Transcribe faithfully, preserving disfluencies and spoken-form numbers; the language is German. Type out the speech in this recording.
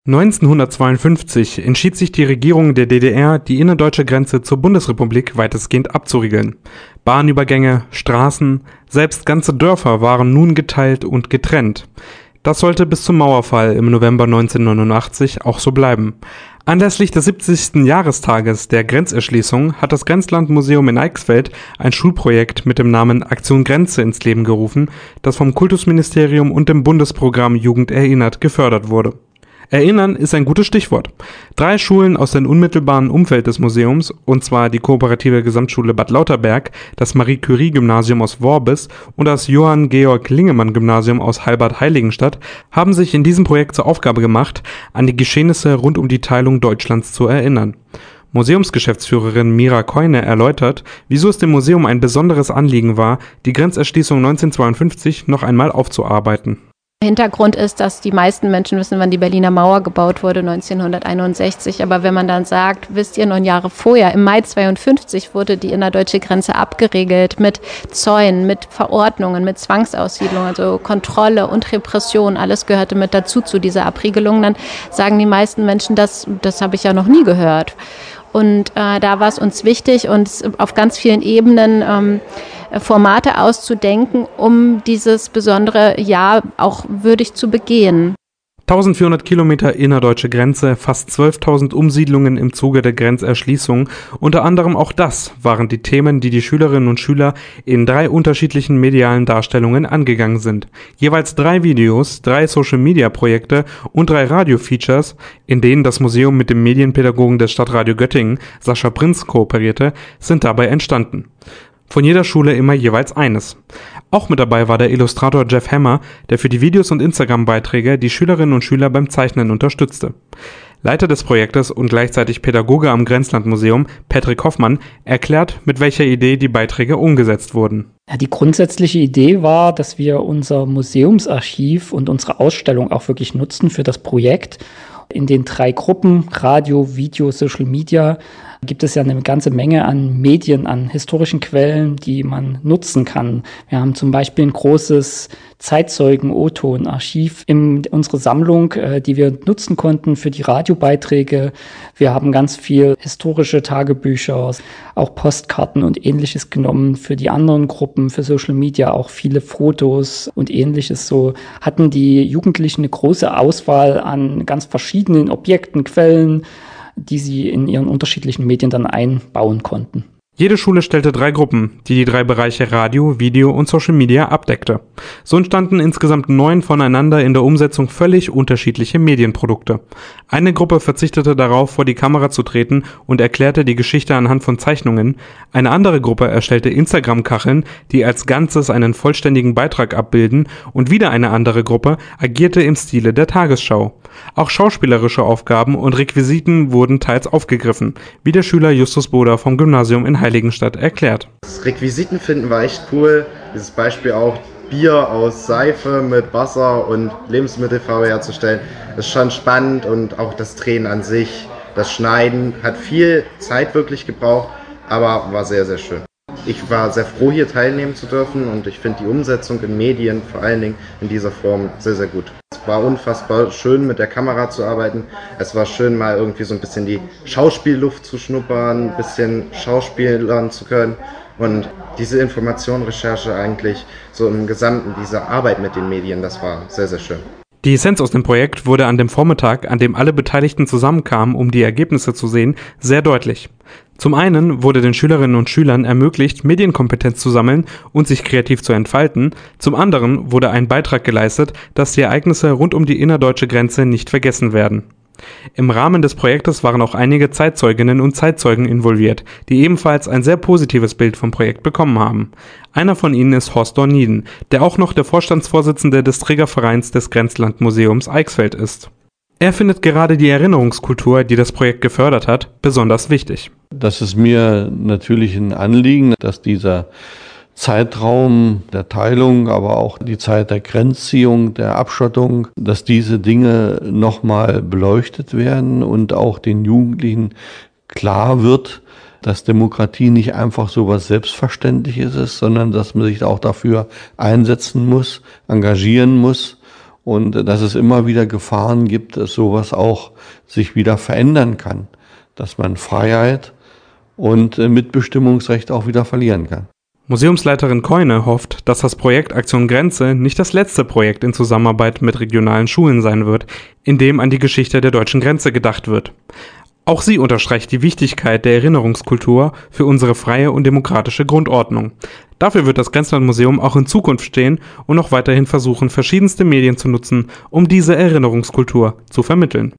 neunzehnhundertzweiundfünfzig entschied sich die Regierung der D D R, die innerdeutsche Grenze zur Bundesrepublik weitestgehend abzuriegeln. Bahnübergänge, Straßen, selbst ganze Dörfer waren nun geteilt und getrennt. Das sollte bis zum Mauerfall im November neunzehnhundertneunundachtzig auch so bleiben. Anlässlich des siebzigsten Jahrestages der Grenzerschließung hat das Grenzlandmuseum in Eichsfeld ein Schulprojekt mit dem Namen Aktion Grenze ins Leben gerufen, das vom Kultusministerium und dem Bundesprogramm Jugend erinnert gefördert wurde. Erinnern ist ein gutes Stichwort. Drei Schulen aus dem unmittelbaren Umfeld des Museums, und zwar die Kooperative Gesamtschule Bad Lauterberg, das Marie-Curie-Gymnasium aus Worbis und das Johann-Georg-Lingemann-Gymnasium aus Halbert-Heiligenstadt, haben sich in diesem Projekt zur Aufgabe gemacht, an die Geschehnisse rund um die Teilung Deutschlands zu erinnern. Museumsgeschäftsführerin Mira Keune erläutert, wieso es dem Museum ein besonderes Anliegen war, die Grenzerschließung neunzehnhundertzweiundfünfzig noch einmal aufzuarbeiten. Hintergrund ist, dass die meisten Menschen wissen, wann die Berliner Mauer gebaut wurde, neunzehnhunderteinundsechzig. Aber wenn man dann sagt, wisst ihr, neun Jahre vorher, im Mai zweiundfünfzig wurde die innerdeutsche Grenze abgeregelt mit Zäunen, mit Verordnungen, mit Zwangsaussiedlung, also Kontrolle und Repression. Alles gehörte mit dazu zu dieser Abriegelung. Dann sagen die meisten Menschen, das, das habe ich ja noch nie gehört. Und äh, da war es uns wichtig, uns auf ganz vielen Ebenen ähm, Formate auszudenken, um dieses besondere Jahr auch würdig zu begehen. eintausendvierhundert Kilometer innerdeutsche Grenze, fast zwölftausend Umsiedlungen im Zuge der Grenzerschließung. Unter anderem auch das waren die Themen, die die Schülerinnen und Schüler in drei unterschiedlichen medialen Darstellungen angegangen sind. Jeweils drei Videos, drei Social-Media-Projekte und drei Radio-Features, in denen das Museum mit dem Medienpädagogen des Stadtradio Göttingen, Sascha Prinz, kooperierte, sind dabei entstanden. Von jeder Schule immer jeweils eines. Auch mit dabei war der Illustrator Jeff Hammer, der für die Videos und Instagram-Beiträge die Schülerinnen und Schüler beim Zeichnen unterstützte. Leiter des Projektes und gleichzeitig Pädagoge am Grenzlandmuseum, Patrick Hoffmann, erklärt, mit welcher Idee die Beiträge umgesetzt wurden. Ja, die grundsätzliche Idee war, dass wir unser Museumsarchiv und unsere Ausstellung auch wirklich nutzen für das Projekt. In den drei Gruppen, Radio, Video, Social Media, gibt es ja eine ganze Menge an Medien, an historischen Quellen, die man nutzen kann. Wir haben zum Beispiel ein großes Zeitzeugen-O-Ton-Archiv in unserer Sammlung, äh, die wir nutzen konnten für die Radiobeiträge. Wir haben ganz viel historische Tagebücher, auch Postkarten und Ähnliches genommen für die anderen Gruppen, für Social Media, auch viele Fotos und Ähnliches. So hatten die Jugendlichen eine große Auswahl an ganz verschiedenen Objekten, Quellen, die sie in ihren unterschiedlichen Medien dann einbauen konnten. Jede Schule stellte drei Gruppen, die die drei Bereiche Radio, Video und Social Media abdeckte. So entstanden insgesamt neun voneinander in der Umsetzung völlig unterschiedliche Medienprodukte. Eine Gruppe verzichtete darauf, vor die Kamera zu treten und erklärte die Geschichte anhand von Zeichnungen. Eine andere Gruppe erstellte Instagram-Kacheln, die als Ganzes einen vollständigen Beitrag abbilden, und wieder eine andere Gruppe agierte im Stile der Tagesschau. Auch schauspielerische Aufgaben und Requisiten wurden teils aufgegriffen, wie der Schüler Justus Boder vom Gymnasium in Heiligenstadt erklärt. Das Requisiten finden war echt cool. Dieses Beispiel auch, Bier aus Seife mit Wasser und Lebensmittelfarbe herzustellen, ist schon spannend, und auch das Drehen an sich, das Schneiden hat viel Zeit wirklich gebraucht, aber war sehr, sehr schön. Ich war sehr froh, hier teilnehmen zu dürfen, und ich finde die Umsetzung in Medien, vor allen Dingen in dieser Form, sehr, sehr gut. Es war unfassbar schön, mit der Kamera zu arbeiten. Es war schön, mal irgendwie so ein bisschen die Schauspielluft zu schnuppern, ein bisschen schauspielern zu können, und diese Informationenrecherche eigentlich so im Gesamten, diese Arbeit mit den Medien, das war sehr, sehr schön. Die Essenz aus dem Projekt wurde an dem Vormittag, an dem alle Beteiligten zusammenkamen, um die Ergebnisse zu sehen, sehr deutlich. Zum einen wurde den Schülerinnen und Schülern ermöglicht, Medienkompetenz zu sammeln und sich kreativ zu entfalten. Zum anderen wurde ein Beitrag geleistet, dass die Ereignisse rund um die innerdeutsche Grenze nicht vergessen werden. Im Rahmen des Projektes waren auch einige Zeitzeuginnen und Zeitzeugen involviert, die ebenfalls ein sehr positives Bild vom Projekt bekommen haben. Einer von ihnen ist Horst Dorniden, der auch noch der Vorstandsvorsitzende des Trägervereins des Grenzlandmuseums Eichsfeld ist. Er findet gerade die Erinnerungskultur, die das Projekt gefördert hat, besonders wichtig. Das ist mir natürlich ein Anliegen, dass dieser Zeitraum der Teilung, aber auch die Zeit der Grenzziehung, der Abschottung, dass diese Dinge nochmal beleuchtet werden und auch den Jugendlichen klar wird, dass Demokratie nicht einfach so was Selbstverständliches ist, sondern dass man sich auch dafür einsetzen muss, engagieren muss und dass es immer wieder Gefahren gibt, dass sowas auch sich wieder verändern kann, dass man Freiheit und Mitbestimmungsrecht auch wieder verlieren kann. Museumsleiterin Keune hofft, dass das Projekt Aktion Grenze nicht das letzte Projekt in Zusammenarbeit mit regionalen Schulen sein wird, in dem an die Geschichte der deutschen Grenze gedacht wird. Auch sie unterstreicht die Wichtigkeit der Erinnerungskultur für unsere freie und demokratische Grundordnung. Dafür wird das Grenzlandmuseum auch in Zukunft stehen und noch weiterhin versuchen, verschiedenste Medien zu nutzen, um diese Erinnerungskultur zu vermitteln.